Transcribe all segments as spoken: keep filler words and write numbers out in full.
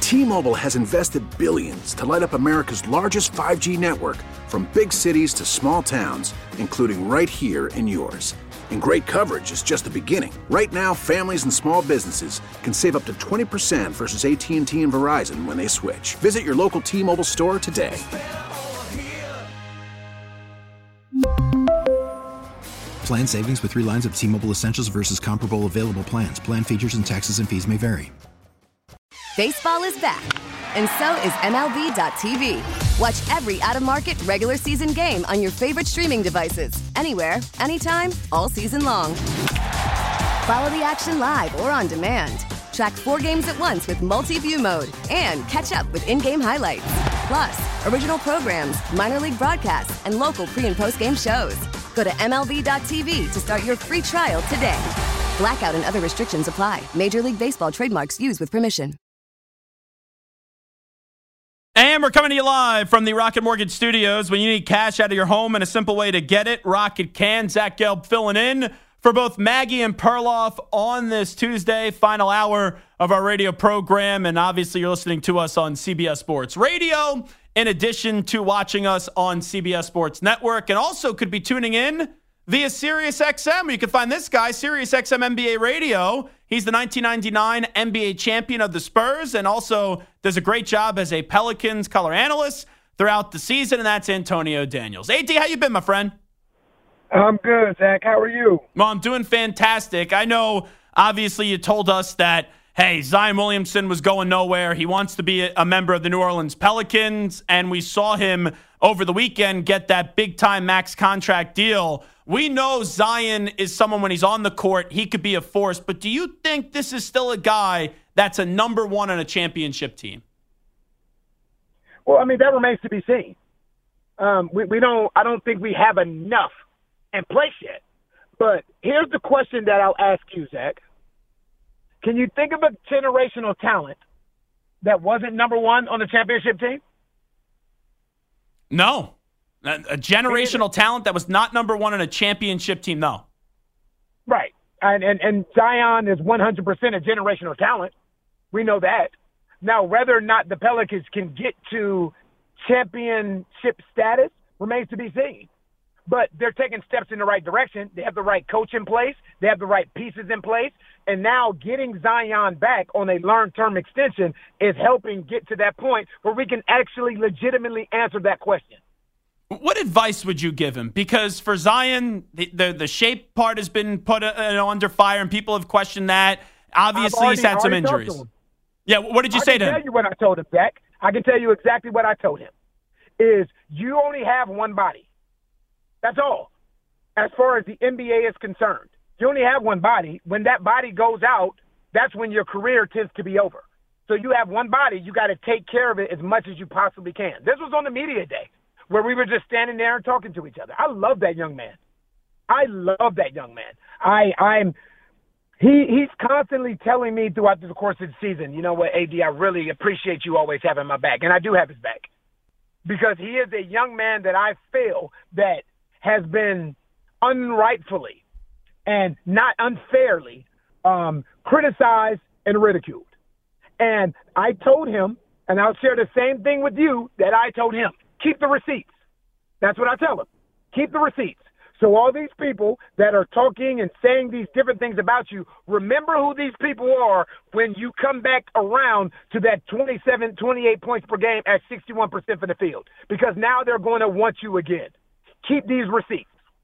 T-Mobile has invested billions to light up America's largest five G network, from big cities to small towns, including right here in yours. And great coverage is just the beginning. Right now, families and small businesses can save up to twenty percent versus A T and T and Verizon when they switch. Visit your local T-Mobile store today. Plan savings with three lines of T-Mobile Essentials versus comparable available plans. Plan features and taxes and fees may vary. Baseball is back, and so is M L B dot T V. Watch every out-of-market regular season game on your favorite streaming devices, anywhere, anytime, all season long. Follow the action live or on demand. Track four games at once with multi-view mode and catch up with in-game highlights. Plus, original programs, minor league broadcasts, and local pre- and post-game shows. Go to M L B dot T V to start your free trial today. Blackout and other restrictions apply. Major League Baseball trademarks used with permission. And we're coming to you live from the Rocket Mortgage Studios. When you need cash out of your home and a simple way to get it, Rocket can. Zach Gelb filling in for both Maggie and Perloff on this Tuesday, final hour of our radio program. And obviously you're listening to us on C B S Sports Radio, in addition to watching us on C B S Sports Network, and also could be tuning in via Sirius X M. You can find this guy, Sirius X M N B A Radio. He's the nineteen ninety-nine N B A champion of the Spurs and also does a great job as a Pelicans color analyst throughout the season, and that's Antonio Daniels. A D, how you been, my friend? I'm good, Zach. How are you? Well, I'm doing fantastic. I know, obviously, you told us that, hey, Zion Williamson was going nowhere. He wants to be a member of the New Orleans Pelicans, and we saw him over the weekend get that big-time max contract deal. We know Zion is someone, when he's on the court, he could be a force, but do you think this is still a guy that's a number one on a championship team? Well, I mean, that remains to be seen. Um, we, we don't. I don't think we have enough in place yet. But here's the question that I'll ask you, Zach. Can you think of a generational talent that wasn't number one on the championship team? No. A, a generational talent that was not number one on a championship team, no. Right. And, and, and Zion is one hundred percent a generational talent. We know that. Now, whether or not the Pelicans can get to championship status remains to be seen. But they're taking steps in the right direction. They have the right coach in place. They have the right pieces in place. And now getting Zion back on a long-term extension is helping get to that point where we can actually legitimately answer that question. What advice would you give him? Because for Zion, the the, the shape part has been put uh, you know, under fire, and people have questioned that. Obviously, already, he's had some injuries. Yeah, what did you I say to him? I can tell you what I told him, Zach. I can tell you exactly what I told him. Is you only have one body. That's all. As far as the N B A is concerned, you only have one body. When that body goes out, that's when your career tends to be over. So you have one body. You got to take care of it as much as you possibly can. This was on the media day where we were just standing there and talking to each other. I love that young man. I love that young man. I, I'm he he's constantly telling me throughout the course of the season, you know what, A D, I really appreciate you always having my back. And I do have his back. Because he is a young man that I feel that has been unrightfully and not unfairly um, criticized and ridiculed. And I told him, and I'll share the same thing with you that I told him, keep the receipts. That's what I tell him. Keep the receipts. So all these people that are talking and saying these different things about you, remember who these people are when you come back around to that twenty-seven, twenty-eight points per game at sixty-one percent from the field. Because now they're going to want you again. Keep these receipts.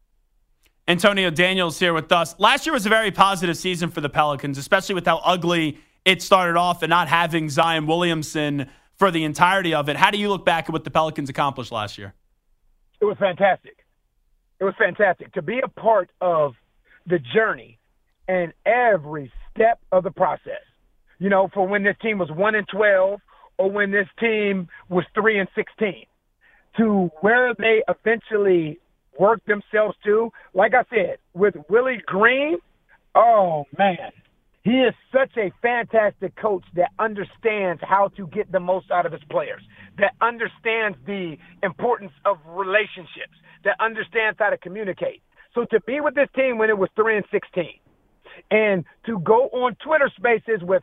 Antonio Daniels here with us. Last year was a very positive season for the Pelicans, especially with how ugly it started off and not having Zion Williamson for the entirety of it. How do you look back at what the Pelicans accomplished last year? It was fantastic. It was fantastic to be a part of the journey and every step of the process. You know, for when this team was one and twelve or when this team was three and sixteen, to where they eventually worked themselves to. Like I said, with Willie Green, oh man, he is such a fantastic coach that understands how to get the most out of his players, that understands the importance of relationships, that understands how to communicate. So to be with this team when it was three and sixteen, and to go on Twitter Spaces with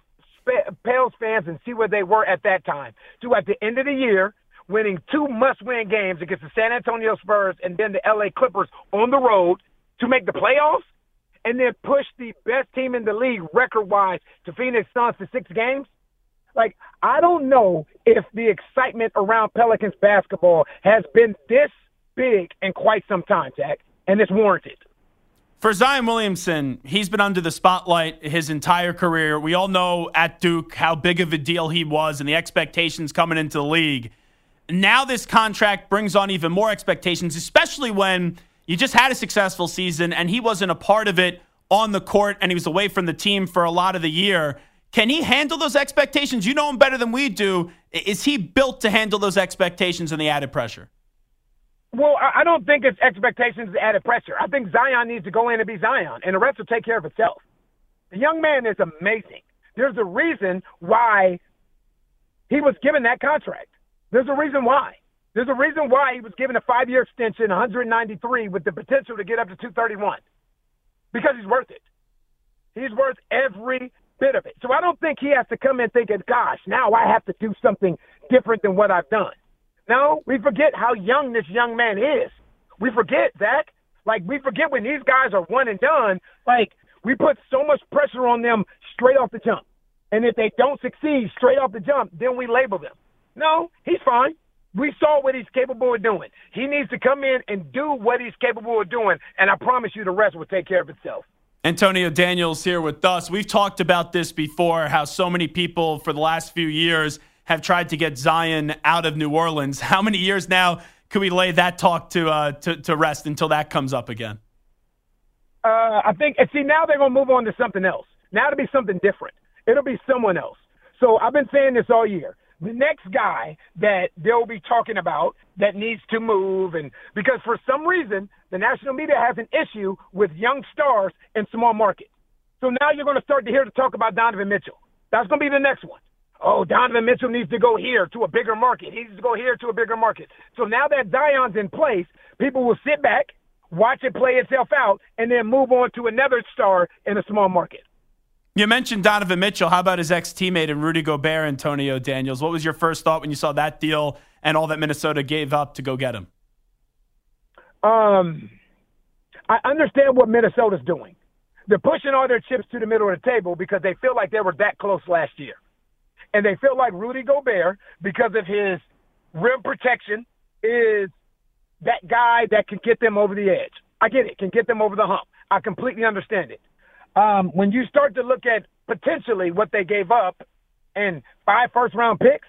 Pels fans and see where they were at that time. To at the end of the year, winning two must-win games against the San Antonio Spurs and then the L A Clippers on the road to make the playoffs, and then push the best team in the league record-wise to Phoenix Suns to six games. Like, I don't know if the excitement around Pelicans basketball has been this big in quite some time, Jack, and it's warranted. For Zion Williamson, he's been under the spotlight his entire career. We all know at Duke how big of a deal he was and the expectations coming into the league. Now this contract brings on even more expectations, especially when you just had a successful season and he wasn't a part of it on the court and he was away from the team for a lot of the year. Can he handle those expectations? You know him better than we do. Is he built to handle those expectations and the added pressure? Well, I don't think it's expectations and added pressure. I think Zion needs to go in and be Zion, and the rest will take care of itself. The young man is amazing. There's a reason why he was given that contract. There's a reason why. There's a reason why he was given a five-year extension, one hundred ninety-three, with the potential to get up to two thirty-one. Because he's worth it. He's worth every bit of it. So I don't think he has to come in thinking, gosh, now I have to do something different than what I've done. No, we forget how young this young man is. We forget, Zach. Like, we forget when these guys are one and done, like, we put so much pressure on them straight off the jump. And if they don't succeed straight off the jump, then we label them. No, he's fine. We saw what he's capable of doing. He needs to come in and do what he's capable of doing, and I promise you the rest will take care of itself. Antonio Daniels here with us. We've talked about this before, how so many people for the last few years have tried to get Zion out of New Orleans. How many years now can we lay that talk to uh, to, to rest until that comes up again? Uh, I think, and see, now they're going to move on to something else. Now it'll be something different. It'll be someone else. So I've been saying this all year. The next guy that they'll be talking about that needs to move, and because for some reason the national media has an issue with young stars in small markets. So now you're going to start to hear to talk about Donovan Mitchell. That's going to be the next one. Oh, Donovan Mitchell needs to go here to a bigger market. He needs to go here to a bigger market. So now that Zion's in place, people will sit back, watch it play itself out, and then move on to another star in a small market. You mentioned Donovan Mitchell. How about his ex-teammate and Rudy Gobert, Antonio Daniels? What was your first thought when you saw that deal and all that Minnesota gave up to go get him? Um, I understand what Minnesota's doing. They're pushing all their chips to the middle of the table because they feel like they were that close last year. And they feel like Rudy Gobert, because of his rim protection, is that guy that can get them over the edge. I get it, can get them over the hump. I completely understand it. Um, when you start to look at potentially what they gave up and five first-round picks,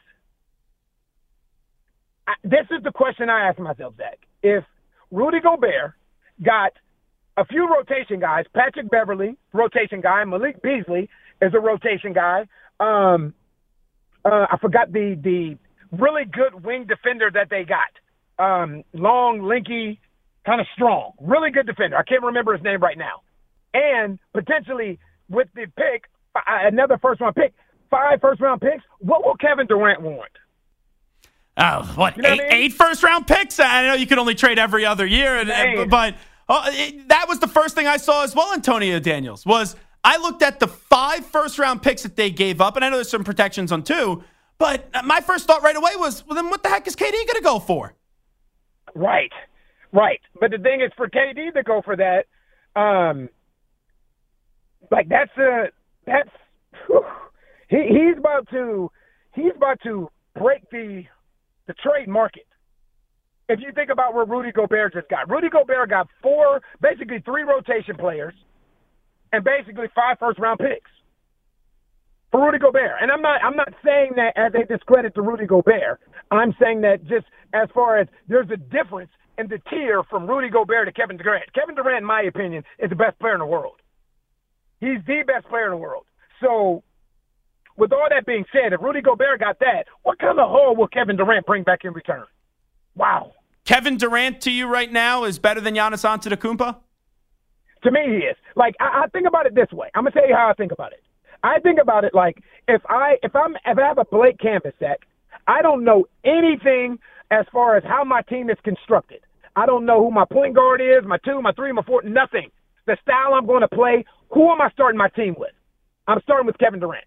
I, this is the question I ask myself, Zach. If Rudy Gobert got a few rotation guys, Patrick Beverley, rotation guy, Malik Beasley is a rotation guy, um, uh, I forgot the the really good wing defender that they got, um, long, lanky, kind of strong, really good defender. I can't remember his name right now. And potentially with the pick, another first-round pick, five first-round picks, what will Kevin Durant want? Oh, what, you know eight, what I mean? eight first-round picks? I know you can only trade every other year, and, and, but uh, it, that was the first thing I saw as well, Antonio Daniels, was I looked at the five first-round picks that they gave up, and I know there's some protections on two, but my first thought right away was, well, then what the heck is K D going to go for? Right, right. But the thing is, for K D to go for that, um, like that's a that's whew, he he's about to he's about to break the the trade market. If you think about where Rudy Gobert just got, Rudy Gobert got four, basically three rotation players, and basically five first round picks for Rudy Gobert. And I'm not I'm not saying that as a discredit to Rudy Gobert. I'm saying that just as far as there's a difference in the tier from Rudy Gobert to Kevin Durant. Kevin Durant, in my opinion, is the best player in the world. He's the best player in the world. So with all that being said, if Rudy Gobert got that, what kind of haul will Kevin Durant bring back in return? Wow. Kevin Durant to you right now is better than Giannis Antetokounmpo? To me, he is. Like, I, I think about it this way. I'm going to tell you how I think about it. I think about it like if I if I'm if I have a blank canvas, Zach, I don't know anything as far as how my team is constructed. I don't know who my point guard is, my two, my three, my four, nothing. The style I'm going to play, who am I starting my team with? I'm starting with Kevin Durant.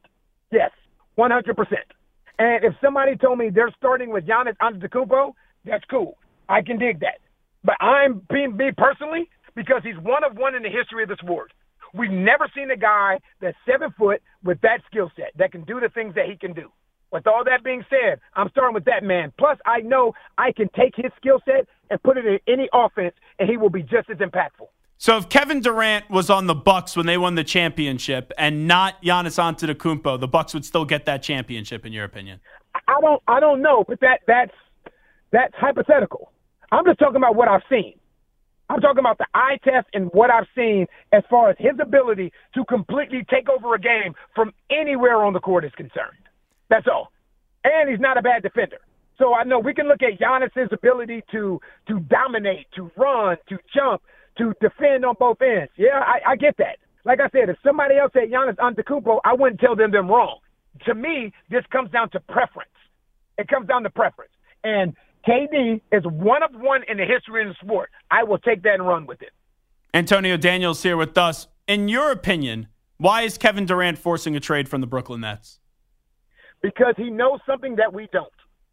Yes, one hundred percent. And if somebody told me they're starting with Giannis Antetokounmpo, that's cool. I can dig that. But I'm being me personally because he's one of one in the history of the sport. We've never seen a guy that's seven foot with that skill set that can do the things that he can do. With all that being said, I'm starting with that man. Plus, I know I can take his skill set and put it in any offense, and he will be just as impactful. So if Kevin Durant was on the Bucks when they won the championship and not Giannis Antetokounmpo, the Bucks would still get that championship, in your opinion? I don't, I don't know, but that that's that's hypothetical. I'm just talking about what I've seen. I'm talking about the eye test and what I've seen as far as his ability to completely take over a game from anywhere on the court is concerned. That's all. And he's not a bad defender. So I know we can look at Giannis's ability to to dominate, to run, to jump, to defend on both ends. Yeah, I, I get that. Like I said, if somebody else said Giannis Antetokounmpo, I wouldn't tell them they're wrong. To me, this comes down to preference. It comes down to preference. And K D is one of one in the history of the sport. I will take that and run with it. Antonio Daniels here with us. In your opinion, why is Kevin Durant forcing a trade from the Brooklyn Nets? Because he knows something that we don't.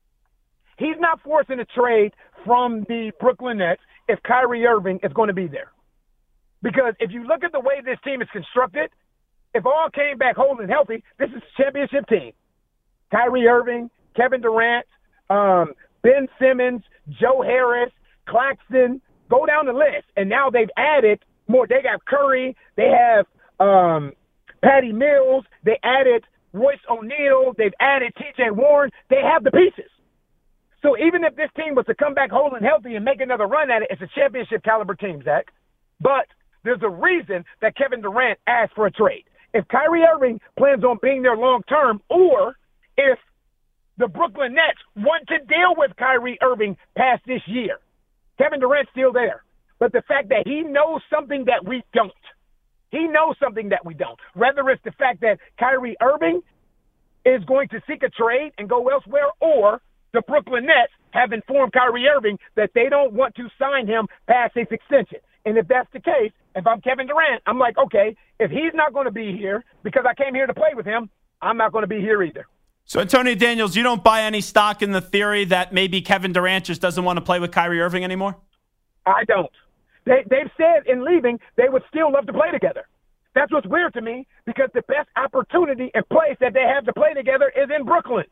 He's not forcing a trade from the Brooklyn Nets if Kyrie Irving is going to be there. Because if you look at the way this team is constructed, if all came back whole and healthy, this is a championship team. Kyrie Irving, Kevin Durant, um, Ben Simmons, Joe Harris, Claxton, go down the list. And now they've added more. They got Curry. They have um, Patty Mills. They added Royce O'Neal. They've added T J Warren. They have the pieces. So even if this team was to come back whole and healthy and make another run at it, it's a championship caliber team, Zach. But there's a reason that Kevin Durant asked for a trade. If Kyrie Irving plans on being there long term, or if the Brooklyn Nets want to deal with Kyrie Irving past this year, Kevin Durant's still there. But the fact that he knows something that we don't, he knows something that we don't. Whether it's the fact that Kyrie Irving is going to seek a trade and go elsewhere, or the Brooklyn Nets have informed Kyrie Irving that they don't want to sign him past his extension. And if that's the case, if I'm Kevin Durant, I'm like, okay, if he's not going to be here because I came here to play with him, I'm not going to be here either. So, Antonio Daniels, you don't buy any stock in the theory that maybe Kevin Durant just doesn't want to play with Kyrie Irving anymore? I don't. They, they've said in leaving they would still love to play together. That's what's weird to me, because the best opportunity and place that they have to play together is in Brooklyn.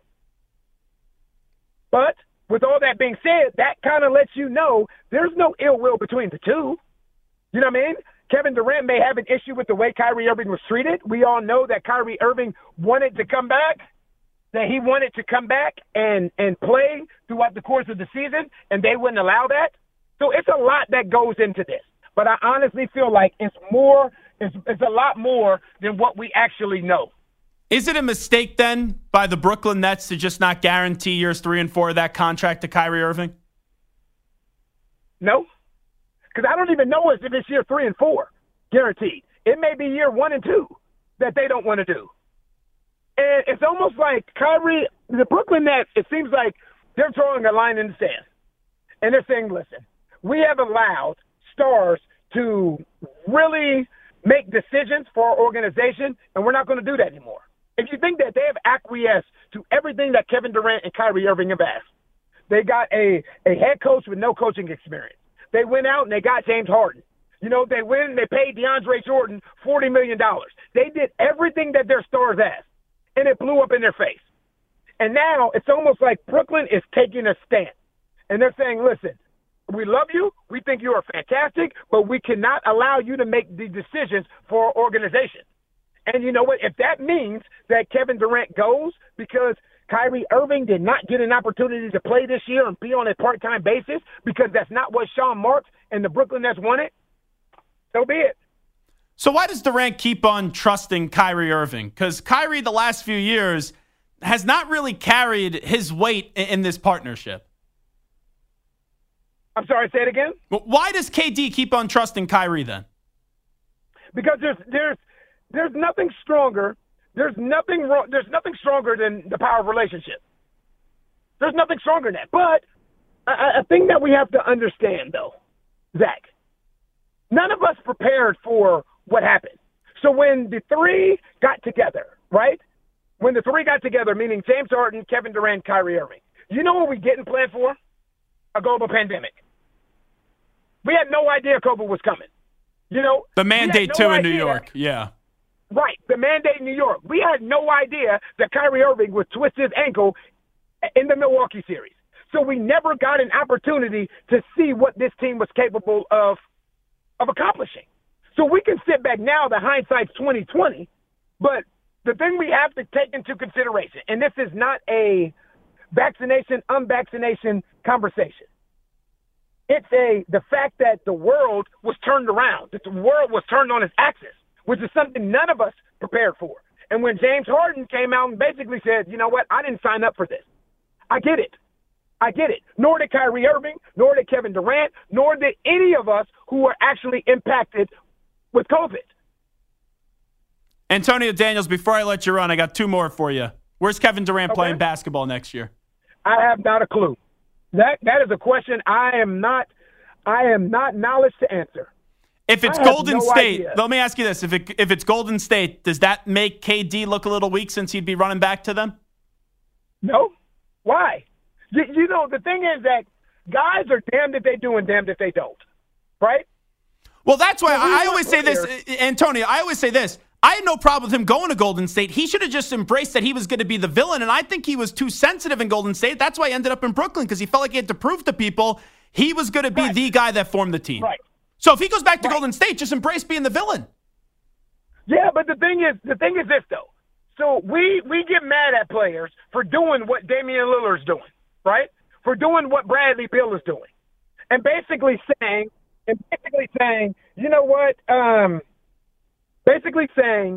But with all that being said, that kind of lets you know there's no ill will between the two. You know what I mean? Kevin Durant may have an issue with the way Kyrie Irving was treated. We all know that Kyrie Irving wanted to come back, that he wanted to come back and, and play throughout the course of the season, and they wouldn't allow that. So it's a lot that goes into this. But I honestly feel like it's more, it's, it's a lot more than what we actually know. Is it a mistake then by the Brooklyn Nets to just not guarantee years three and four of that contract to Kyrie Irving? No, because I don't even know if it's year three and four guaranteed. It may be year one and two that they don't want to do. And it's almost like Kyrie, the Brooklyn Nets, it seems like they're drawing a line in the sand. And they're saying, listen, we have allowed stars to really make decisions for our organization, and we're not going to do that anymore. If you think that they have acquiesced to everything that Kevin Durant and Kyrie Irving have asked, they got a, a head coach with no coaching experience. They went out and they got James Harden. You know, they went and they paid DeAndre Jordan forty million dollars. They did everything that their stars asked, and it blew up in their face. And now it's almost like Brooklyn is taking a stand. And they're saying, listen, we love you. We think you are fantastic, but we cannot allow you to make the decisions for our organization. And you know what? If that means that Kevin Durant goes because Kyrie Irving did not get an opportunity to play this year and be on a part-time basis because that's not what Sean Marks and the Brooklyn Nets wanted, so be it. So why does Durant keep on trusting Kyrie Irving? Because Kyrie the last few years has not really carried his weight in this partnership. I'm sorry, say it again? Why does K D keep on trusting Kyrie then? Because there's there's there's nothing stronger. There's nothing wrong. There's nothing stronger than the power of relationship. There's nothing stronger than that. But a, a thing that we have to understand, though, Zach, none of us prepared for what happened. So when the three got together, right, when the three got together, meaning James Harden, Kevin Durant, Kyrie Irving, you know what we getting planned for? A global pandemic. We had no idea COVID was coming. You know, the mandate no too idea. in New York. Yeah. Right, the mandate in New York. We had no idea that Kyrie Irving would twist his ankle in the Milwaukee series. So we never got an opportunity to see what this team was capable of of accomplishing. So we can sit back now, the hindsight's twenty twenty, but the thing we have to take into consideration, and this is not a vaccination, unvaccination conversation. It's a the fact that the world was turned around, that the world was turned on its axis, which is something none of us prepared for. And when James Harden came out and basically said, you know what, I didn't sign up for this. I get it. I get it. Nor did Kyrie Irving, nor did Kevin Durant, nor did any of us who were actually impacted with COVID. Antonio Daniels, before I let you run, I got two more for you. Where's Kevin Durant Okay. playing basketball next year? I have not a clue. That that is a question I am not I am not knowledge to answer. If it's I have Golden no State, idea. let me ask you this. If it, if it's Golden State, does that make K D look a little weak since he'd be running back to them? No. Why? You, you know, the thing is that guys are damned if they do and damned if they don't. Right? Well, that's why Well, we I want always say this, players- Antonio, I always say this. I had no problem with him going to Golden State. He should have just embraced that he was going to be the villain, and I think he was too sensitive in Golden State. That's why he ended up in Brooklyn, because he felt like he had to prove to people he was going to be Right. the guy that formed the team. Right. So if he goes back to Right. Golden State, just embrace being the villain. Yeah, but the thing is, the thing is this though. So we we get mad at players for doing what Damian Lillard's doing, right? For doing what Bradley Beal is doing, and basically saying, and basically saying, you know what? Um, basically saying,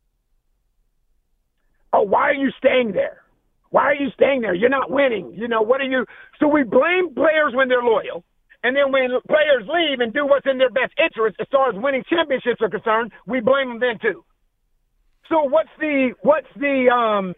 oh, why are you staying there? Why are you staying there? You're not winning. You know, what are you? So we blame players when they're loyal. And then when players leave and do what's in their best interest as far as winning championships are concerned, we blame them then too. So what's the what's the um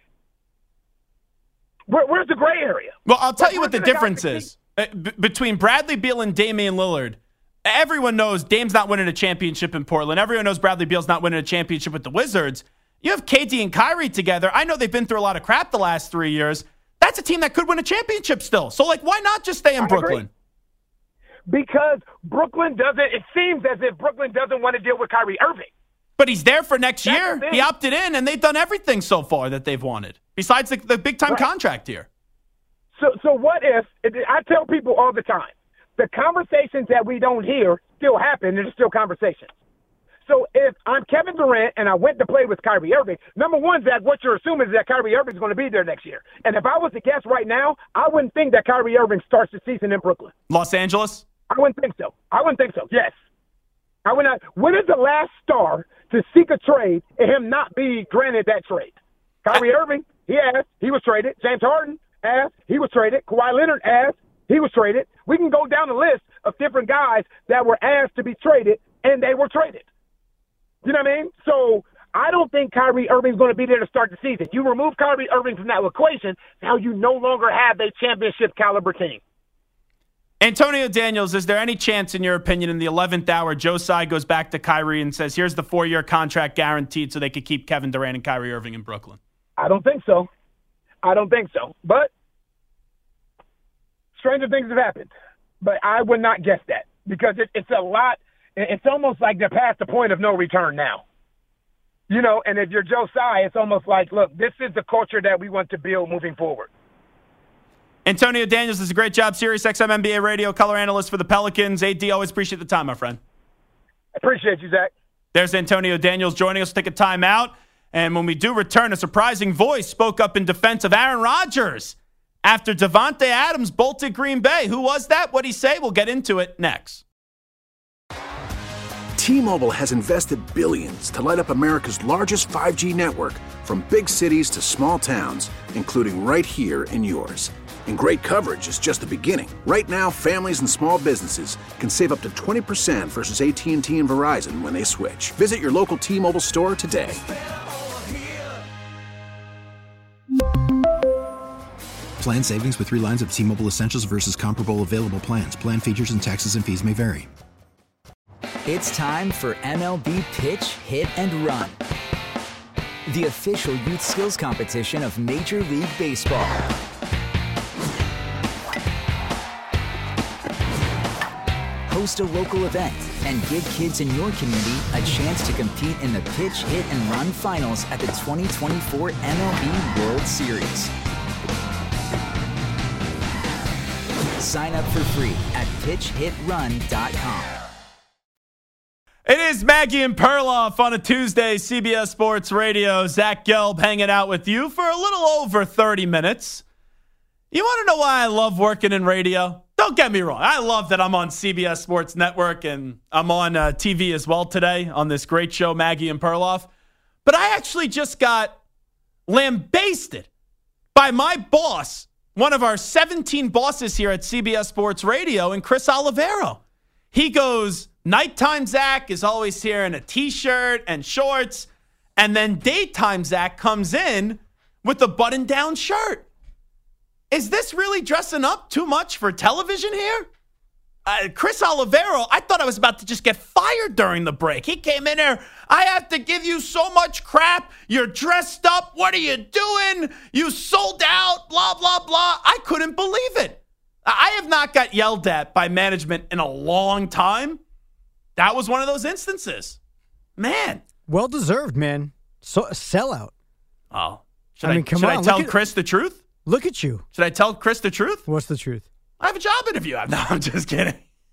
where, where's the gray area? Well, I'll tell Where- you what the where's the difference guy- is. Uh, b- between Bradley Beal and Damian Lillard, everyone knows Dame's not winning a championship in Portland. Everyone knows Bradley Beal's not winning a championship with the Wizards. You have K D and Kyrie together. I know they've been through a lot of crap the last three years. That's a team that could win a championship still. So, like, why not just stay in I agree. Brooklyn? Because Brooklyn doesn't, it seems as if Brooklyn doesn't want to deal with Kyrie Irving. But he's there for next That's year. the thing. He opted in, and they've done everything so far that they've wanted, besides the, the big-time Right. contract here. So, so what if, I tell people all the time, the conversations that we don't hear still happen, and they're still conversations. So if I'm Kevin Durant and I went to play with Kyrie Irving, number one, Zach, what you're assuming is that Kyrie Irving's going to be there next year. And if I was to guess right now, I wouldn't think that Kyrie Irving starts the season in Brooklyn. Los Angeles? I wouldn't think so. I wouldn't think so, yes. I would not. When is the last star to seek a trade and him not be granted that trade? Kyrie Irving, he asked, he was traded. James Harden asked, he was traded. Kawhi Leonard asked, he was traded. We can go down the list of different guys that were asked to be traded, and they were traded. You know what I mean? So I don't think Kyrie Irving's going to be there to start the season. You remove Kyrie Irving from that equation, now you no longer have a championship caliber team. Antonio Daniels, is there any chance, in your opinion, in the eleventh hour, Joe Tsai goes back to Kyrie and says, here's the four-year contract guaranteed so they could keep Kevin Durant and Kyrie Irving in Brooklyn? I don't think so. I don't think so. But stranger things have happened. But I would not guess that because it, it's a lot. It's almost like they're past the point of no return now. You know, and if you're Joe Tsai, it's almost like, look, this is the culture that we want to build moving forward. Antonio Daniels does a great job, Sirius X M N B A radio color analyst for the Pelicans. A D, always appreciate the time, my friend. I appreciate you, Zach. There's Antonio Daniels joining us. Take a timeout. And when we do return, a surprising voice spoke up in defense of Aaron Rodgers after Devontae Adams bolted Green Bay. Who was that? What'd he say? We'll get into it next. T-Mobile has invested billions to light up America's largest five G network, from big cities to small towns, including right here in yours. And great coverage is just the beginning. Right now, families and small businesses can save up to twenty percent versus A T and T and Verizon when they switch. Visit your local T-Mobile store today. Plan savings with three lines of T-Mobile Essentials versus comparable available plans. Plan features and taxes and fees may vary. It's time for M L B Pitch, Hit, and Run. the official youth skills competition of Major League Baseball. Host a local event and give kids in your community a chance to compete in the Pitch, Hit, and Run Finals at the twenty twenty-four M L B World Series. Sign up for free at pitch hit run dot com. It is Maggie and Perloff on a Tuesday, C B S Sports Radio. Zach Gelb hanging out with you for a little over thirty minutes. You want to know why I love working in radio? Don't get me wrong. I love that I'm on C B S Sports Network and I'm on uh, T V as well today on this great show, Maggie and Perloff. But I actually just got lambasted by my boss, one of our seventeen bosses here at C B S Sports Radio, and Chris Olivero. He goes, nighttime Zach is always here in a T-shirt and shorts, and then daytime Zach comes in with a button-down shirt. Is this really dressing up too much for television here? Uh, Chris Olivero, I thought I was about to just get fired during the break. He came in there, I have to give you so much crap. You're dressed up. What are you doing? You sold out, blah, blah, blah. I couldn't believe it. I have not got yelled at by management in a long time. That was one of those instances. Man. Well deserved, man. So a sellout. Oh. Should I I, mean, come should on, I tell look at- Chris the truth? Look at you. Should I tell Chris the truth? What's the truth? I have a job interview. No, I'm just kidding.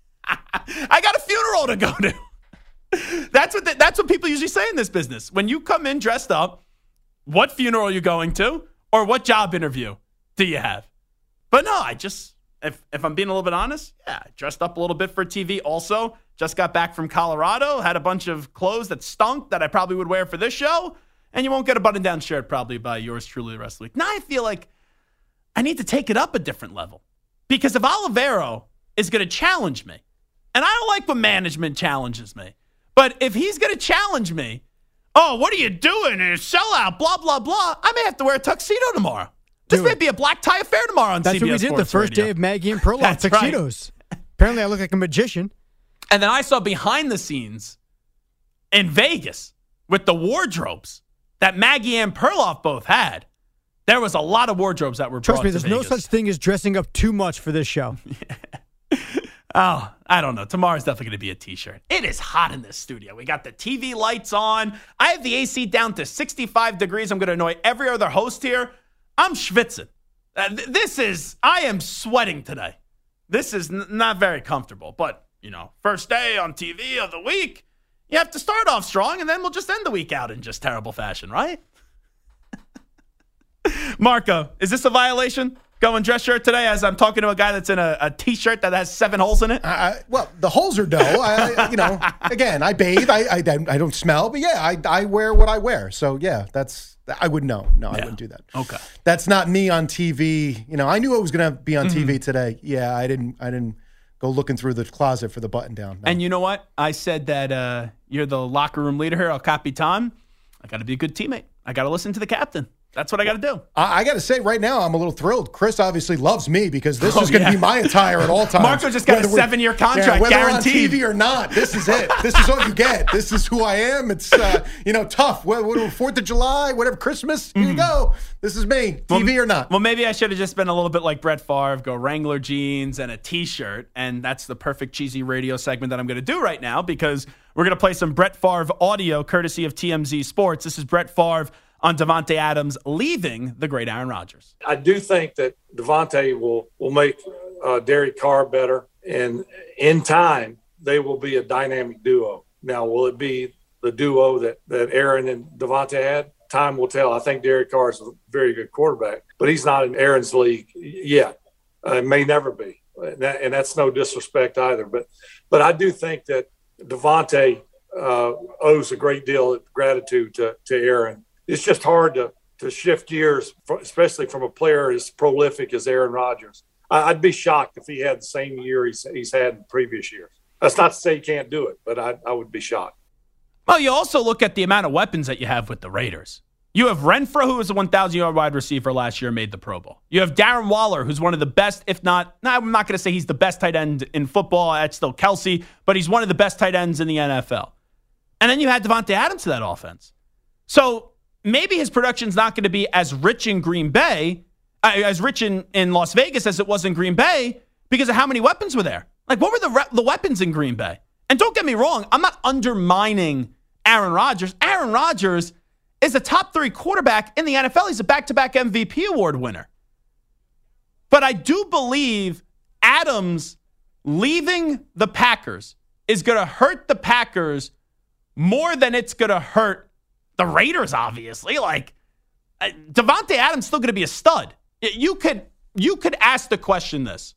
I got a funeral to go to. That's what the, that's what people usually say in this business. When you come in dressed up, what funeral are you going to, or what job interview do you have? But no, I just, if if I'm being a little bit honest, yeah, I dressed up a little bit for T V. Also, just got back from Colorado, had a bunch of clothes that stunk that I probably would wear for this show, and you won't get a button-down shirt probably by yours truly the rest of the week. Now I feel like I need to take it up a different level. Because if Olivero is going to challenge me, and I don't like when management challenges me, but if he's going to challenge me, oh, what are you doing? You're a sellout, blah, blah, blah, I may have to wear a tuxedo tomorrow. This Do may it. be a black tie affair tomorrow on That's C B S what we did Sports the first Radio. day of Maggie and Perloff That's right. tuxedos. Apparently I look like a magician. And then I saw behind the scenes in Vegas with the wardrobes that Maggie and Perloff both had. There was a lot of wardrobes that were Trust brought me, to there's no Vegas. such thing as dressing up too much for this show. Oh, I don't know. Tomorrow's definitely going to be a T-shirt. It is hot in this studio. We got the T V lights on. I have the A C down to sixty-five degrees. I'm going to annoy every other host here. I'm schwitzing. Uh, th- this is, I am sweating today. This is n- not very comfortable. But, you know, first day on T V of the week, you have to start off strong, and then we'll just end the week out in just terrible fashion, right? Marco, is this a violation? Going dress shirt today as I'm talking to a guy that's in a, a T-shirt that has seven holes in it? I, well, the holes are dough. I, I, you know, again, I bathe. I, I I don't smell, but yeah, I I wear what I wear. So yeah, that's I would know. No, I Yeah. wouldn't do that. Okay. That's not me on T V. You know, I knew I was going to be on Mm-hmm. T V today. Yeah, I didn't. I didn't go looking through the closet for the button down. No. And you know what? I said that uh, you're the locker room leader here, El Capitan. I got to be a good teammate. I got to listen to the captain. That's what I got to do. I, I got to say, right now, I'm a little thrilled. Chris obviously loves me because this Oh, is going to yeah. be my attire at all times. Marco just got a Whether we're- seven-year contract, yeah, whether guaranteed. we're on T V or not, this is it. This is what you get. This is who I am. It's uh, you know tough. What, what, Fourth of July, whatever, Christmas. Here you go. This is me. T V or not. Well, maybe I should have just been a little bit like Brett Favre, go Wrangler jeans and a T-shirt, and that's the perfect cheesy radio segment that I'm going to do right now because we're going to play some Brett Favre audio courtesy of T M Z Sports. This is Brett Favre on Davante Adams leaving the great Aaron Rodgers. I do think that Davante will will make uh, Derek Carr better, and in time they will be a dynamic duo. Now, will it be the duo that that Aaron and Davante had? Time will tell. I think Derek Carr is a very good quarterback, but he's not in Aaron's league yet. Uh, it may never be, and, that, and that's no disrespect either. But but I do think that Davante uh, owes a great deal of gratitude to to Aaron. It's just hard to, to shift gears, especially from a player as prolific as Aaron Rodgers. I'd be shocked if he had the same year he's, he's had in previous years. That's not to say he can't do it, but I, I would be shocked. Well, you also look at the amount of weapons that you have with the Raiders. You have Renfro, who was a one thousand yard wide receiver last year, made the Pro Bowl. You have Darren Waller, who's one of the best, if not, no, I'm not going to say he's the best tight end in football. That's still Kelsey, but he's one of the best tight ends in the N F L. And then you had Davante Adams to that offense. So maybe his production's not going to be as rich in Green Bay, uh, as rich in, in Las Vegas as it was in Green Bay because of how many weapons were there. Like, what were the re- the weapons in Green Bay? And don't get me wrong, I'm not undermining Aaron Rodgers. Aaron Rodgers is a top three quarterback in the N F L. He's a back-to-back M V P award winner. But I do believe Adams leaving the Packers is going to hurt the Packers more than it's going to hurt the Raiders, obviously. Like, uh, Davante Adams is still going to be a stud. You could, you could ask the question this.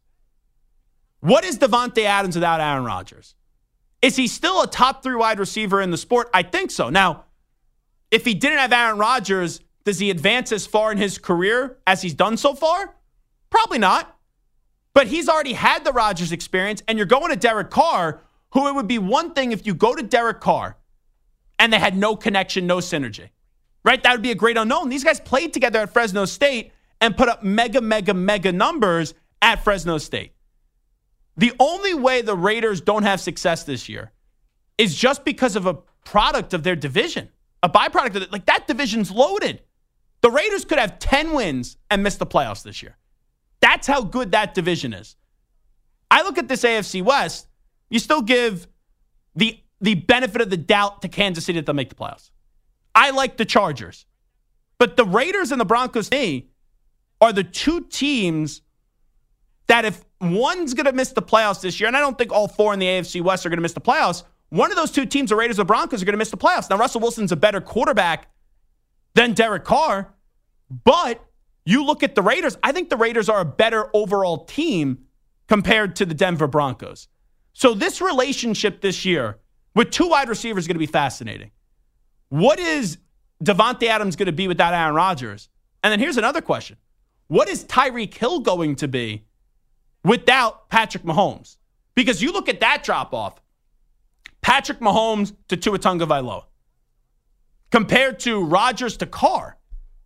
What is Davante Adams without Aaron Rodgers? Is he still a top three wide receiver in the sport? I think so. Now, if he didn't have Aaron Rodgers, does he advance as far in his career as he's done so far? Probably not. But he's already had the Rodgers experience, and you're going to Derek Carr, who it would be one thing if you go to Derek Carr and they had no connection, no synergy, right? That would be a great unknown. These guys played together at Fresno State and put up mega, mega, mega numbers at Fresno State. The only way the Raiders don't have success this year is just because of a product of their division, a byproduct of it. Like, that division's loaded. The Raiders could have ten wins and miss the playoffs this year. That's how good that division is. I look at this A F C West, you still give the, the benefit of the doubt to Kansas City that they'll make the playoffs. I like the Chargers. But the Raiders and the Broncos, to me, are the two teams that if one's going to miss the playoffs this year, and I don't think all four in the A F C West are going to miss the playoffs, one of those two teams, the Raiders or Broncos, are going to miss the playoffs. Now, Russell Wilson's a better quarterback than Derek Carr, but you look at the Raiders, I think the Raiders are a better overall team compared to the Denver Broncos. So this relationship this year with two wide receivers is going to be fascinating. What is Davante Adams going to be without Aaron Rodgers? And then here's another question. What is Tyreek Hill going to be without Patrick Mahomes? Because you look at that drop-off, Patrick Mahomes to Tua Tagovailoa, compared to Rodgers to Carr.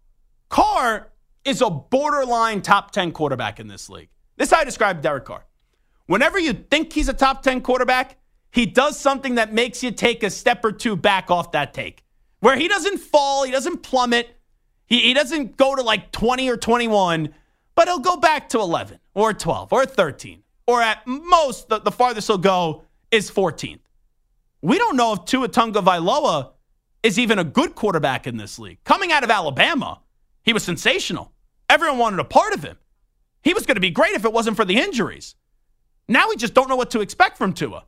Carr is a borderline top ten quarterback in this league. This is how I describe Derek Carr. Whenever you think he's a top ten quarterback, he does something that makes you take a step or two back off that take. Where he doesn't fall, he doesn't plummet, he, he doesn't go to like twenty or twenty-one, but he'll go back to eleven or twelve or thirteen. Or at most, the, the farthest he'll go is fourteenth. We don't know if Tua Tagovailoa is even a good quarterback in this league. Coming out of Alabama, he was sensational. Everyone wanted a part of him. He was going to be great if it wasn't for the injuries. Now we just don't know what to expect from Tua.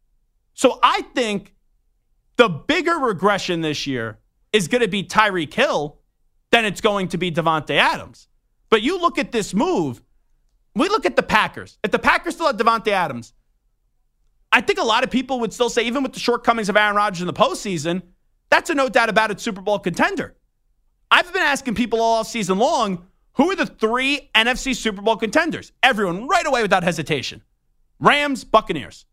So I think the bigger regression this year is going to be Tyreek Hill than it's going to be Davante Adams. But you look at this move, we look at the Packers. If the Packers still had Davante Adams, I think a lot of people would still say, even with the shortcomings of Aaron Rodgers in the postseason, that's a no doubt about it Super Bowl contender. I've been asking people all season long, who are the three N F C Super Bowl contenders? Everyone right away without hesitation. Rams, Buccaneers.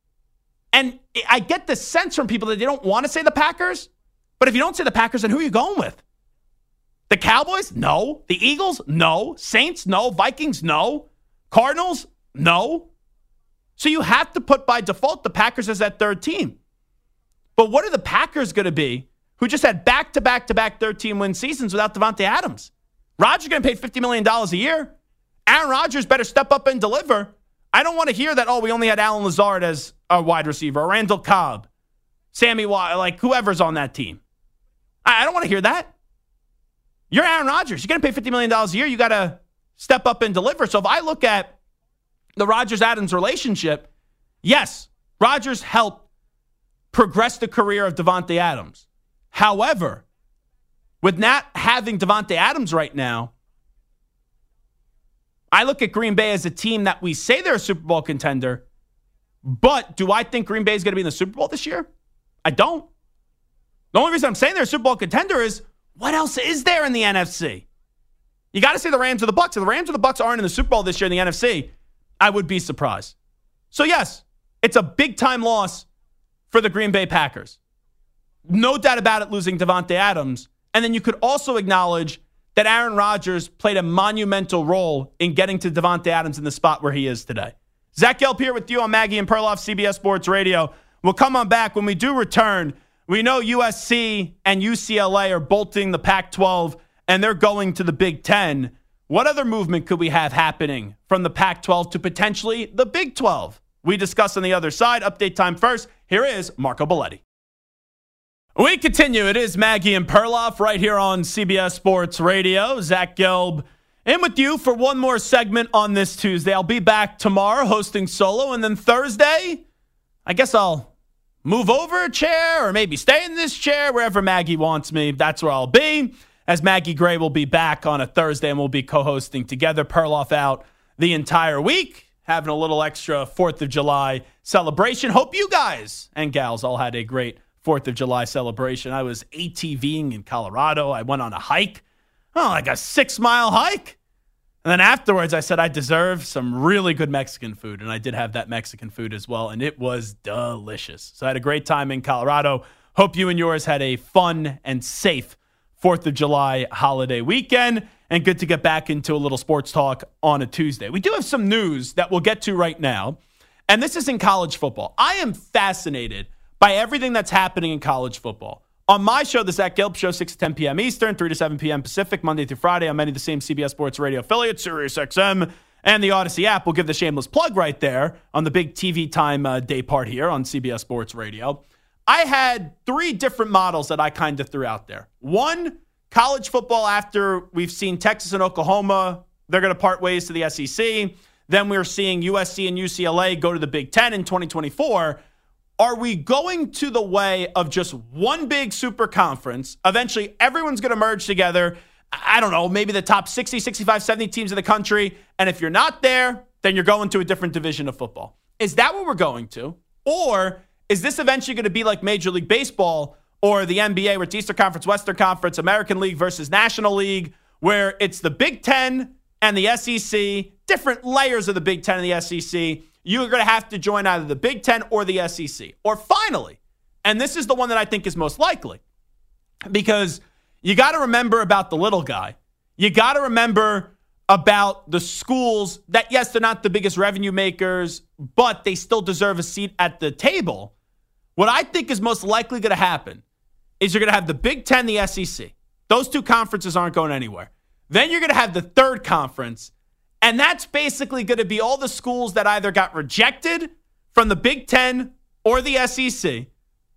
And I get the sense from people that they don't want to say the Packers, but if you don't say the Packers, then who are you going with? The Cowboys? No. The Eagles? No. Saints? No. Vikings? No. Cardinals? No. So you have to put by default the Packers as that third team. But what are the Packers going to be who just had back-to-back-to-back thirteen-win seasons without Davante Adams? Rodgers going to pay fifty million dollars a year. Aaron Rodgers better step up and deliver. I don't want to hear that, oh, we only had Allen Lazard as a wide receiver, or Randall Cobb, Sammy Watt, like whoever's on that team. I, I don't want to hear that. You're Aaron Rodgers. You're going to pay fifty million dollars a year. You got to step up and deliver. So if I look at the Rodgers-Adams relationship, yes, Rodgers helped progress the career of Davante Adams. However, with not having Davante Adams right now, I look at Green Bay as a team that we say they're a Super Bowl contender, but do I think Green Bay is going to be in the Super Bowl this year? I don't. The only reason I'm saying they're a Super Bowl contender is, what else is there in the N F C? You got to say the Rams or the Bucs. If the Rams or the Bucs aren't in the Super Bowl this year in the N F C, I would be surprised. So yes, it's a big-time loss for the Green Bay Packers. No doubt about it, losing Davante Adams. And then you could also acknowledge that Aaron Rodgers played a monumental role in getting to Davante Adams in the spot where he is today. Zach Gelb here with you on Maggie and Perloff, C B S Sports Radio. We'll come on back. When we do return, We know U S C and U C L A are bolting the Pac twelve, and they're going to the Big Ten. What other movement could we have happening from the Pac twelve to potentially the Big twelve? We discuss on the other side. Update time first. Here is Marco Belletti. We continue. It is Maggie and Perloff right here on C B S Sports Radio. Zach Gelb in with you for one more segment on this Tuesday. I'll be back tomorrow hosting solo, and then Thursday, I guess I'll move over a chair or maybe stay in this chair wherever Maggie wants me. That's where I'll be, as Maggie Gray will be back on a Thursday and we'll be co-hosting together. Perloff out the entire week, having a little extra fourth of July celebration. Hope you guys and gals all had a great fourth of July celebration. I was ATVing in Colorado. I went on a hike, oh, like a six-mile hike. And then afterwards, I said I deserve some really good Mexican food, and I did have that Mexican food as well, and it was delicious. So I had a great time in Colorado. Hope you and yours had a fun and safe fourth of July holiday weekend, and good to get back into a little sports talk on a Tuesday. We do have some news that we'll get to right now, and this is in college football. I am fascinated by everything that's happening in college football. On my show, the Zach Gelb Show, six to ten p.m. Eastern, three to seven p.m. Pacific, Monday through Friday on many of the same C B S Sports Radio affiliates, SiriusXM, and the Odyssey app. We'll give the shameless plug right there on the big T V time uh, day part here on C B S Sports Radio. I had three different models that I kind of threw out there. One, college football after we've seen Texas and Oklahoma, they're going to part ways to the S E C. Then we're seeing U S C and U C L A go to the Big Ten in twenty twenty-four. Are we going to the way of just one big super conference? Eventually, everyone's going to merge together. I don't know, maybe the top sixty, sixty-five, seventy teams in the country. And if you're not there, then you're going to a different division of football. Is that what we're going to? Or is this eventually going to be like Major League Baseball or the N B A, where it's Eastern Conference, Western Conference, American League versus National League, where it's the Big Ten and the S E C, different layers of the Big Ten and the S E C? You're going to have to join either the Big Ten or the S E C. Or finally, and this is the one that I think is most likely, because you got to remember about the little guy. You got to remember about the schools that, yes, they're not the biggest revenue makers, but they still deserve a seat at the table. What I think is most likely going to happen is you're going to have the Big Ten, the S E C. Those two conferences aren't going anywhere. Then you're going to have the third conference, and that's basically going to be all the schools that either got rejected from the Big Ten or the S E C,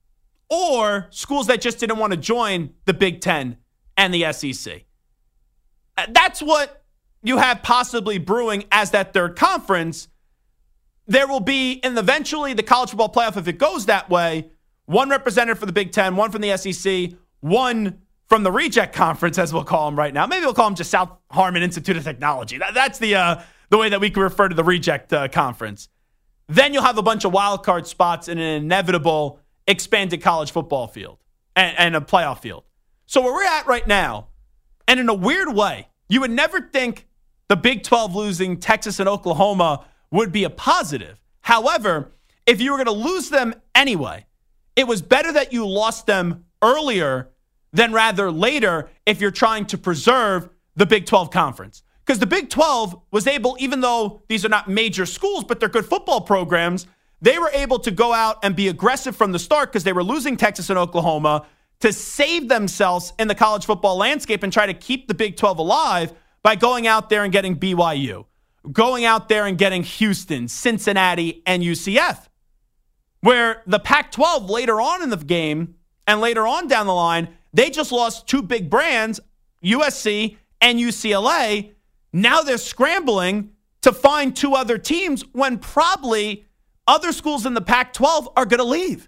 or schools that just didn't want to join the Big Ten and the S E C. That's what you have possibly brewing as that third conference. There will be, and eventually the college football playoff, if it goes that way, one representative for the Big Ten, one from the S E C, one from the reject conference, as we'll call them right now. Maybe we'll call them just South Harmon Institute of Technology. That, that's the uh, the way that we can refer to the reject uh, conference. Then you'll have a bunch of wild card spots in an inevitable expanded college football field and, and a playoff field. So where we're at right now, and in a weird way, you would never think the Big twelve losing Texas and Oklahoma would be a positive. However, if you were going to lose them anyway, it was better that you lost them earlier than rather later if you're trying to preserve the Big twelve conference. Because the Big twelve was able, even though these are not major schools, but they're good football programs, they were able to go out and be aggressive from the start because they were losing Texas and Oklahoma to save themselves in the college football landscape and try to keep the Big twelve alive by going out there and getting B Y U, going out there and getting Houston, Cincinnati, and U C F. Where the Pac twelve later on in the game and later on down the line, they just lost two big brands, U S C and U C L A. Now they're scrambling to find two other teams when probably other schools in the Pac twelve are going to leave.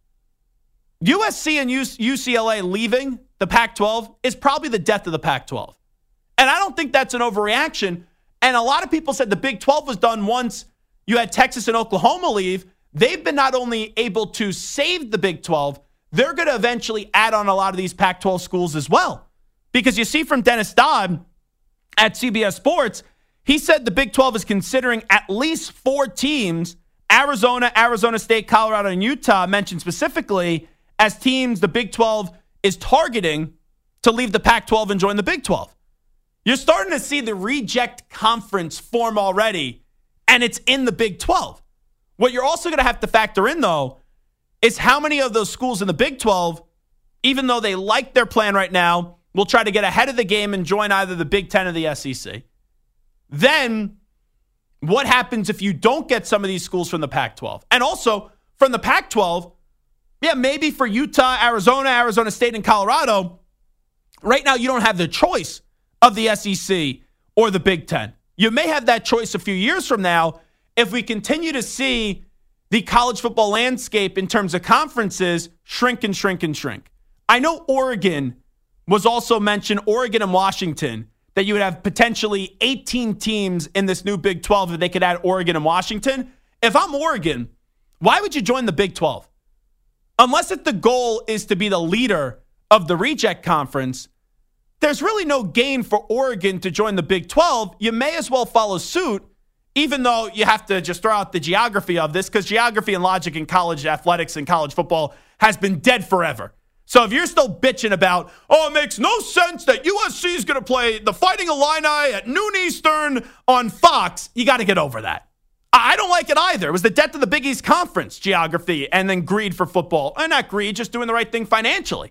U S C and U C L A leaving the Pac twelve is probably the death of the Pac twelve. And I don't think that's an overreaction. And a lot of people said the Big twelve was done once you had Texas and Oklahoma leave. They've been not only able to save the Big twelve, they're going to eventually add on a lot of these Pac twelve schools as well. Because you see from Dennis Dodd at C B S Sports, he said the Big twelve is considering at least four teams, Arizona, Arizona State, Colorado, and Utah, mentioned specifically as teams the Big twelve is targeting to leave the Pac twelve and join the Big twelve. You're starting to see the reject conference form already, and it's in the Big twelve. What you're also going to have to factor in, though, is how many of those schools in the Big twelve even though they like their plan right now, will try to get ahead of the game and join either the Big Ten or the S E C. Then what happens if you don't get some of these schools from the Pac twelve? And also from the Pac twelve, yeah, maybe for Utah, Arizona, Arizona State, and Colorado, right now you don't have the choice of the S E C or the Big Ten. You may have that choice a few years from now if we continue to see the college football landscape in terms of conferences shrink and shrink and shrink. I know Oregon was also mentioned, Oregon and Washington, that you would have potentially eighteen teams in this new Big twelve if they could add Oregon and Washington. If I'm Oregon, why would you join the Big twelve? Unless if the goal is to be the leader of the reject conference, there's really no gain for Oregon to join the Big twelve. You may as well follow suit, even though you have to just throw out the geography of this, because geography and logic in college athletics and college football has been dead forever. So if you're still bitching about, oh, it makes no sense that U S C is going to play the Fighting Illini at noon Eastern on Fox, you got to get over that. I don't like it either. It was the death of the Big East Conference, geography, and then greed for football. And not greed, just doing the right thing financially.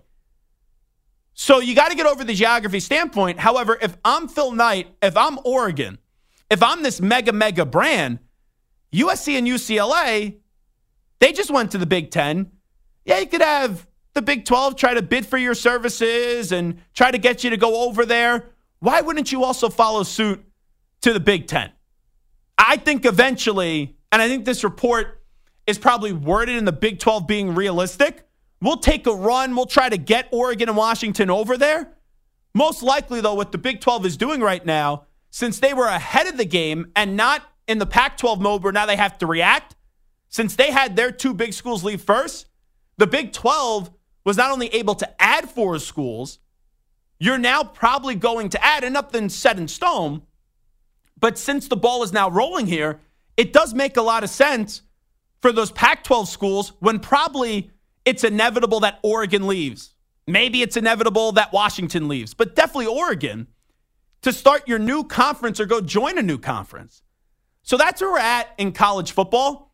So you got to get over the geography standpoint. However, if I'm Phil Knight, if I'm Oregon, if I'm this mega, mega brand, U S C and U C L A, they just went to the Big Ten. Yeah, you could have the Big twelve try to bid for your services and try to get you to go over there. Why wouldn't you also follow suit to the Big Ten? I think eventually, and I think this report is probably worded in the Big twelve being realistic, we'll take a run. We'll try to get Oregon and Washington over there. Most likely, though, what the Big twelve is doing right now, since they were ahead of the game and not in the Pac twelve mode where now they have to react, since they had their two big schools leave first, the Big twelve was not only able to add four schools, you're now probably going to add, and nothing set in stone, but since the ball is now rolling here, it does make a lot of sense for those Pac twelve schools when probably it's inevitable that Oregon leaves. Maybe it's inevitable that Washington leaves, but definitely Oregon, to start your new conference or go join a new conference. So that's where we're at in college football,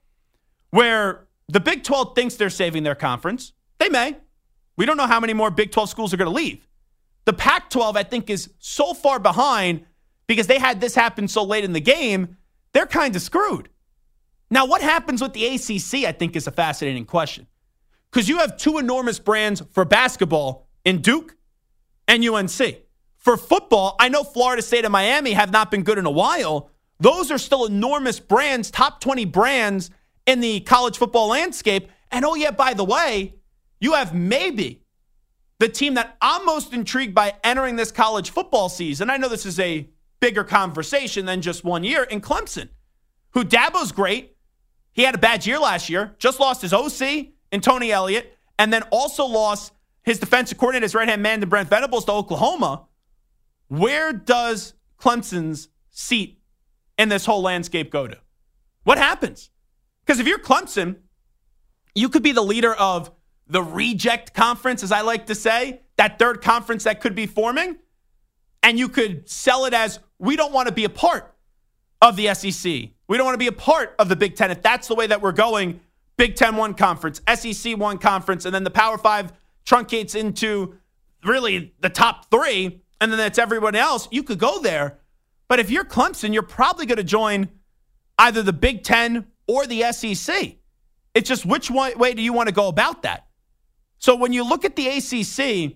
where the Big twelve thinks they're saving their conference. They may. We don't know how many more Big twelve schools are going to leave. The Pac twelve, I think, is so far behind because they had this happen so late in the game, they're kind of screwed. Now, what happens with the A C C, I think, is a fascinating question. Because you have two enormous brands for basketball in Duke and U N C. For football, I know Florida State and Miami have not been good in a while. Those are still enormous brands, top twenty brands in the college football landscape. And oh, yeah, by the way, you have maybe the team that I'm most intrigued by entering this college football season. I know this is a bigger conversation than just one year, in Clemson, who Dabo's great. He had a bad year last year, just lost his O C in Tony Elliott, and then also lost his defensive coordinator, his right-hand man, to Brent Venables, to Oklahoma. Where does Clemson's seat in this whole landscape go to? What happens? Because if you're Clemson, you could be the leader of the reject conference, as I like to say, that third conference that could be forming, and you could sell it as, we don't want to be a part of the S E C. We don't want to be a part of the Big Ten. If that's the way that we're going, Big Ten one conference, S E C one conference, and then the Power Five truncates into really the top three, and then it's everyone else, you could go there. But if you're Clemson, you're probably going to join either the Big Ten or the S E C. It's just which one, way do you want to go about that? So when you look at the A C C,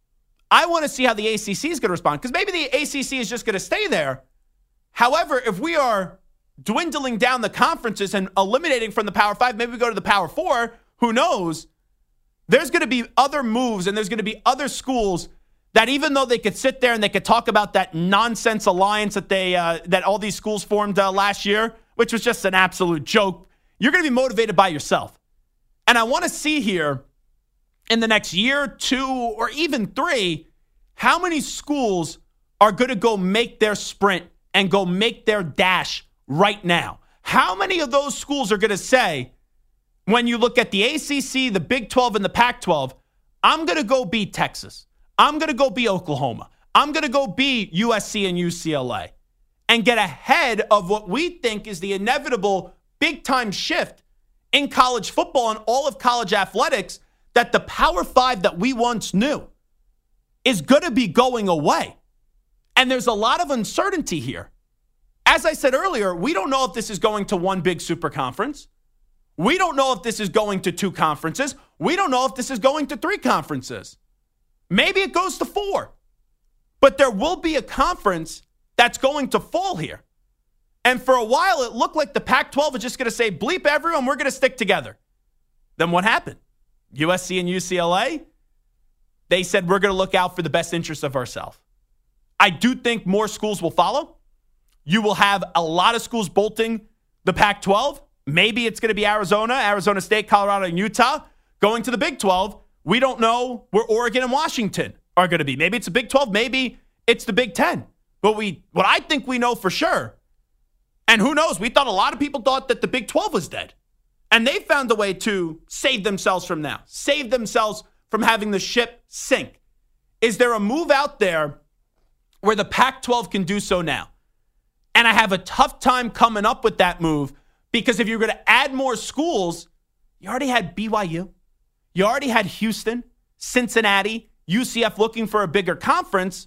I want to see how the A C C is going to respond, because maybe the A C C is just going to stay there. However, if we are dwindling down the conferences and eliminating from the Power Five, maybe we go to the Power Four, who knows? There's going to be other moves, and there's going to be other schools that, even though they could sit there and they could talk about that nonsense alliance that they uh, that all these schools formed uh, last year, which was just an absolute joke, you're going to be motivated by yourself. And I want to see here in the next year, two, or even three, how many schools are going to go make their sprint and go make their dash right now? How many of those schools are going to say, when you look at the A C C, the Big twelve, and the Pac twelve, I'm going to go beat Texas. I'm going to go beat Oklahoma. I'm going to go beat U S C and U C L A and get ahead of what we think is the inevitable big-time shift in college football and all of college athletics that the Power Five that we once knew is going to be going away. And there's a lot of uncertainty here. As I said earlier, we don't know if this is going to one big super conference. We don't know if this is going to two conferences. We don't know if this is going to three conferences. Maybe it goes to four. But there will be a conference that's going to fall here. And for a while, it looked like the Pac twelve was just going to say, bleep everyone, we're going to stick together. Then what happened? U S C and U C L A, they said, we're going to look out for the best interests of ourselves. I do think more schools will follow. You will have a lot of schools bolting the Pac twelve. Maybe it's going to be Arizona, Arizona State, Colorado, and Utah going to the Big twelve. We don't know where Oregon and Washington are going to be. Maybe it's a Big twelve. Maybe it's the Big ten. But we, what I think we know for sure, and who knows, we thought a lot of people thought that the Big twelve was dead. And they found a way to save themselves from now, save themselves from having the ship sink. Is there a move out there where the Pac twelve can do so now? And I have a tough time coming up with that move because if you're going to add more schools, you already had B Y U. You already had Houston, Cincinnati, U C F looking for a bigger conference.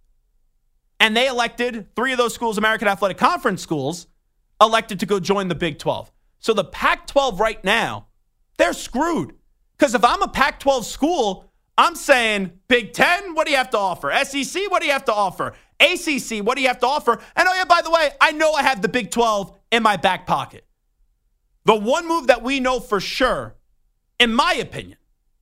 And they elected, three of those schools, American Athletic Conference schools, elected to go join the Big twelve. So the Pac twelve right now, they're screwed. Because if I'm a Pac twelve school, I'm saying, Big Ten, what do you have to offer? S E C, what do you have to offer? A C C, what do you have to offer? And oh yeah, by the way, I know I have the Big twelve in my back pocket. The one move that we know for sure, in my opinion,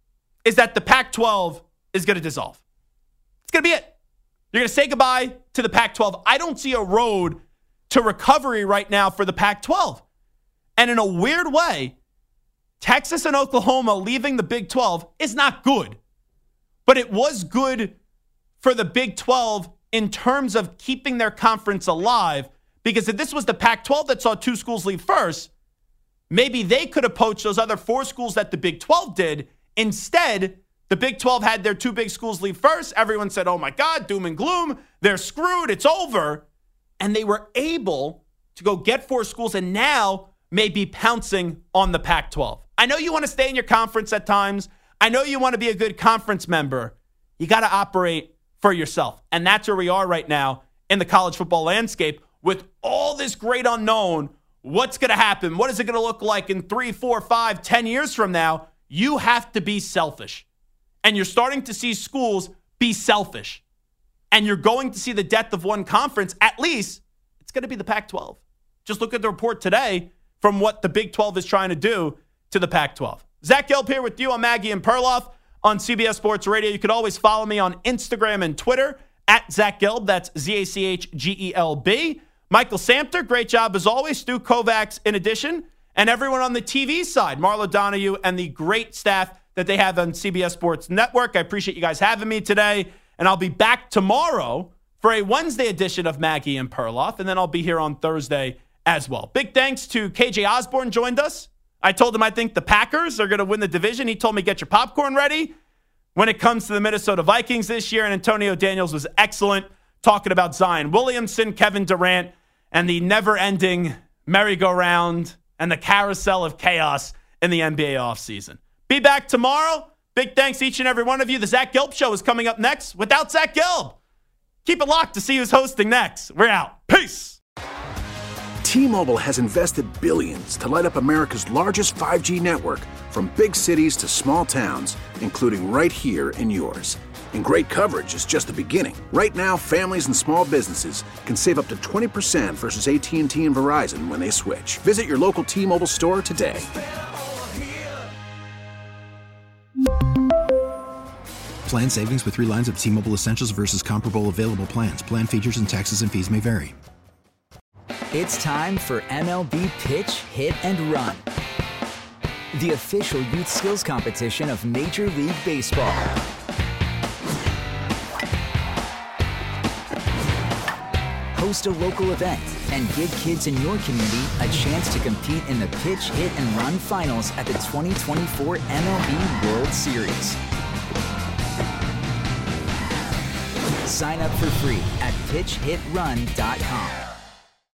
is that the Pac twelve is going to dissolve. It's going to be it. You're going to say goodbye to the Pac twelve. I don't see a road to recovery right now for the Pac twelve. And in a weird way, Texas and Oklahoma leaving the Big twelve is not good. But it was good for the Big twelve in terms of keeping their conference alive. Because if this was the Pac twelve that saw two schools leave first, maybe they could have poached those other four schools that the Big twelve did. Instead, the Big twelve had their two big schools leave first. Everyone said, oh my God, doom and gloom. They're screwed. It's over. And they were able to go get four schools and now may be pouncing on the Pac twelve. I know you want to stay in your conference at times. I know you want to be a good conference member. You got to operate for yourself. And that's where we are right now in the college football landscape with all this great unknown. What's going to happen? What is it going to look like in three, four, five, ten years from now? You have to be selfish. And you're starting to see schools be selfish. And you're going to see the death of one conference. At least it's going to be the Pac twelve. Just look at the report today from what the Big twelve is trying to do to the Pac twelve. Zach Gelb here with you on Maggie and Perloff on C B S Sports Radio. You could always follow me on Instagram and Twitter at Zach Gelb. That's Z A C H G E L B. Michael Samter, great job as always. Stu Kovacs in addition. And everyone on the T V side, Marla Donahue and the great staff that they have on C B S Sports Network. I appreciate you guys having me today. And I'll be back tomorrow for a Wednesday edition of Maggie and Perloff. And then I'll be here on Thursday as well. Big thanks to K J Osborne joined us. I told him I think the Packers are going to win the division. He told me get your popcorn ready when it comes to the Minnesota Vikings this year. And Antonio Daniels was excellent talking about Zion Williamson, Kevin Durant, and the never-ending merry-go-round and the carousel of chaos in the N B A offseason. Be back tomorrow. Big thanks to each and every one of you. The Zach Gelb Show is coming up next without Zach Gelb. Keep it locked to see who's hosting next. We're out. Peace. T-Mobile has invested billions to light up America's largest five G network from big cities to small towns, including right here in yours. And great coverage is just the beginning. Right now, families and small businesses can save up to twenty percent versus A T and T and Verizon when they switch. Visit your local T-Mobile store today. Plan savings with three lines of T-Mobile Essentials versus comparable available plans. Plan features and taxes and fees may vary. It's time for M L B Pitch, Hit, and Run, the official youth skills competition of Major League Baseball. Host a local event and give kids in your community a chance to compete in the Pitch, Hit, and Run finals at the twenty twenty-four M L B World Series. Sign up for free at pitch hit run dot com.